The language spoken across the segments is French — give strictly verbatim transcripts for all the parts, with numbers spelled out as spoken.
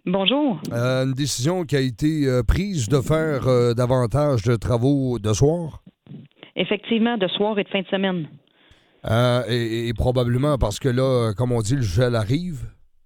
Bonjour. Euh, une décision qui a été euh, prise de faire euh, davantage de travaux de soir? Effectivement, de soir et de fin de semaine. Euh, et, et probablement parce que là, comme on dit, le gel arrive.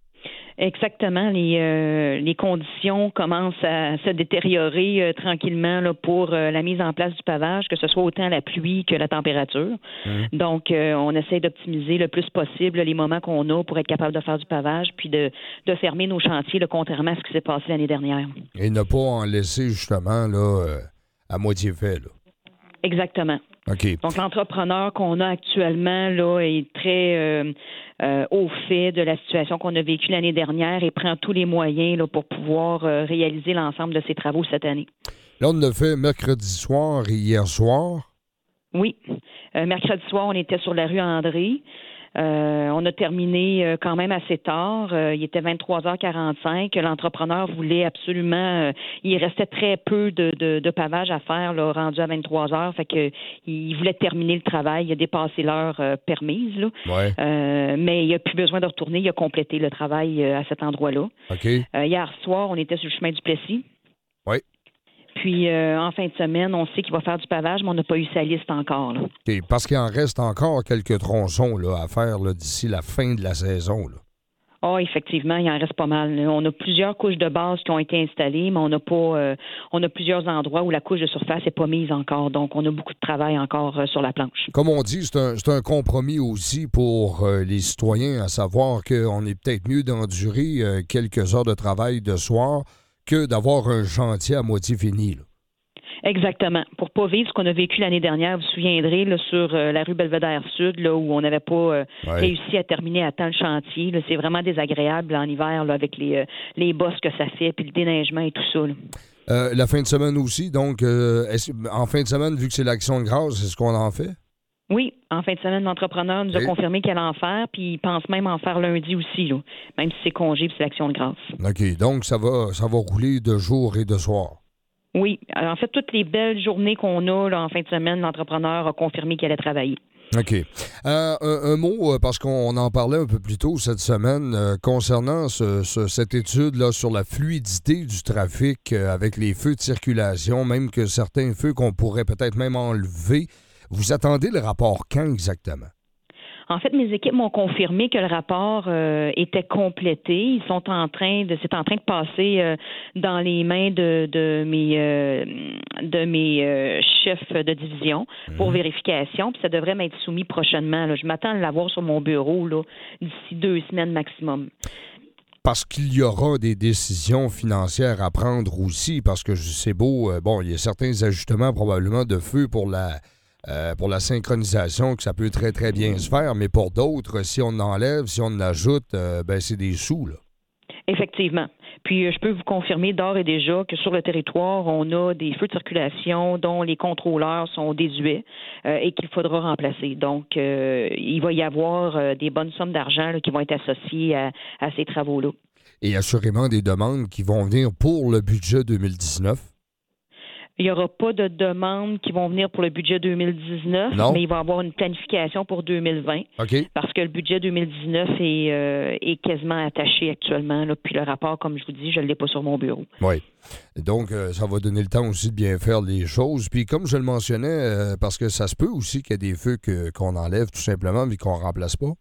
Exactement. Les, euh, les conditions commencent à se détériorer euh, tranquillement là, pour euh, la mise en place du pavage, que ce soit autant la pluie que la température. Mmh. Donc, euh, on essaie d'optimiser le plus possible les moments qu'on a pour être capable de faire du pavage, puis de, de fermer nos chantiers, là, contrairement à ce qui s'est passé l'année dernière. Et ne pas en laisser justement là, euh, à moitié fait. Là. Exactement. OK. Donc, l'entrepreneur qu'on a actuellement là est très euh, euh, au fait de la situation qu'on a vécue l'année dernière et prend tous les moyens là, pour pouvoir euh, réaliser l'ensemble de ses travaux cette année. Là, on a fait mercredi soir et hier soir. Oui. Euh, mercredi soir, on était sur la rue André. Euh, on a terminé euh, quand même assez tard. Euh, il était vingt-trois heures quarante-cinq. L'entrepreneur voulait absolument... Euh, il restait très peu de, de, de pavage à faire, là, rendu à vingt-trois heures. Fait que il voulait terminer le travail. Il a dépassé l'heure euh, permise. Là. Ouais. Euh, mais il n'a plus besoin de retourner. Il a complété le travail euh, à cet endroit-là. OK. Euh, hier soir, on était sur le chemin du Plessis. Oui. Puis, euh, en fin de semaine, on sait qu'il va faire du pavage, mais on n'a pas eu sa liste encore. Là. OK. Parce qu'il en reste encore quelques tronçons là, à faire là, d'ici la fin de la saison. Là. Ah, effectivement, il en reste pas mal. Là. On a plusieurs couches de base qui ont été installées, mais on n'a pas, euh, on a plusieurs endroits où la couche de surface n'est pas mise encore. Donc, on a beaucoup de travail encore euh, sur la planche. Comme on dit, c'est un, c'est un compromis aussi pour euh, les citoyens, à savoir qu'on est peut-être mieux d'endurer euh, quelques heures de travail de soir que d'avoir un chantier à moitié fini. Là. Exactement. Pour pas vivre ce qu'on a vécu l'année dernière, vous vous souviendrez là, sur euh, la rue Belvedere Sud, là, où on n'avait pas euh, Ouais. réussi à terminer à temps le chantier. Là. C'est vraiment désagréable en hiver là, avec les, euh, les bosses que ça fait, puis le déneigement et tout ça. Là. Euh, la fin de semaine aussi, donc, euh, est-ce- en fin de semaine, vu que c'est l'action de grâce, c'est ce qu'on en fait? Oui, en fin de semaine, l'entrepreneur nous a Et? confirmé qu'elle allait en faire, puis il pense même en faire lundi aussi, là, même si c'est congé puis c'est l'action de grâce. OK, donc ça va, ça va rouler de jour et de soir. Oui, alors, en fait, toutes les belles journées qu'on a là, en fin de semaine, l'entrepreneur a confirmé qu'elle allait travailler. OK. Euh, un, un mot, euh, parce qu'on en parlait un peu plus tôt cette semaine, euh, concernant ce- ce- cette étude là sur la fluidité du trafic euh, avec les feux de circulation, même que certains feux qu'on pourrait peut-être même enlever. Vous attendez le rapport quand exactement? En fait, mes équipes m'ont confirmé que le rapport euh, était complété. Ils sont en train de, c'est en train de passer euh, dans les mains de, de mes, euh, de mes euh, chefs de division pour Mhm. vérification. Puis ça devrait m'être soumis prochainement. Là. Je m'attends à l'avoir sur mon bureau là, d'ici deux semaines maximum. Parce qu'il y aura des décisions financières à prendre aussi, parce que c'est beau, euh, bon, il y a certains ajustements probablement de feu pour la, euh, pour la synchronisation, que ça peut très, très bien se faire, mais pour d'autres, si on enlève, si on ajoute, euh, ben c'est des sous, là. Effectivement. Puis, euh, je peux vous confirmer d'ores et déjà que sur le territoire, on a des feux de circulation dont les contrôleurs sont désuets euh, et qu'il faudra remplacer. Donc, euh, il va y avoir euh, des bonnes sommes d'argent là, qui vont être associées à, à ces travaux-là. Et assurément des demandes qui vont venir pour le budget deux mille dix-neuf. Il n'y aura pas de demandes qui vont venir pour le budget deux mille dix-neuf, Non. mais il va y avoir une planification pour deux mille vingt. OK. Parce que le budget deux mille dix-neuf est, euh, est quasiment attaché actuellement. Là. Puis le rapport, comme je vous dis, je ne l'ai pas sur mon bureau. Oui. Donc, euh, ça va donner le temps aussi de bien faire les choses. Puis, comme je le mentionnais, euh, parce que ça se peut aussi qu'il y ait des feux que, qu'on enlève tout simplement, mais qu'on ne remplace pas.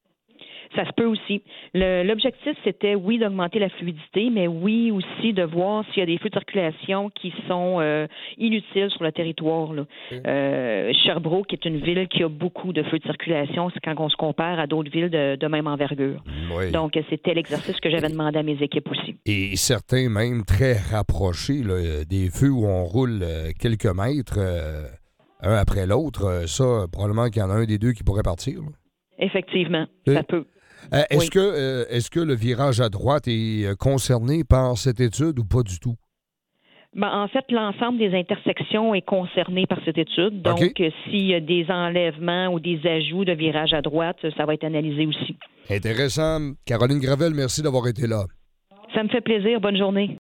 Ça se peut aussi. Le- l'objectif, c'était, oui, d'augmenter la fluidité, mais oui aussi de voir s'il y a des feux de circulation qui sont euh, inutiles sur le territoire. Là. Euh, Sherbrooke, qui est une ville qui a beaucoup de feux de circulation, c'est quand on se compare à d'autres villes de, de même envergure. Oui. Donc, c'était l'exercice que j'avais demandé à mes équipes aussi. Et certains même très rapprochés, là, des feux où on roule euh, quelques mètres, euh, un après l'autre. Euh, ça, probablement qu'il y en a un des deux qui pourrait partir. Là. Effectivement, Euh, ça peut. Euh, est-ce, Oui. que, euh, est-ce que le virage à droite est euh, concerné par cette étude ou pas du tout? Ben, en fait, l'ensemble des intersections est concerné par cette étude. Donc, OK. euh, s'il y a des enlèvements ou des ajouts de virage à droite, ça va être analysé aussi. Intéressant. Caroline Gravel, merci d'avoir été là. Ça me fait plaisir. Bonne journée.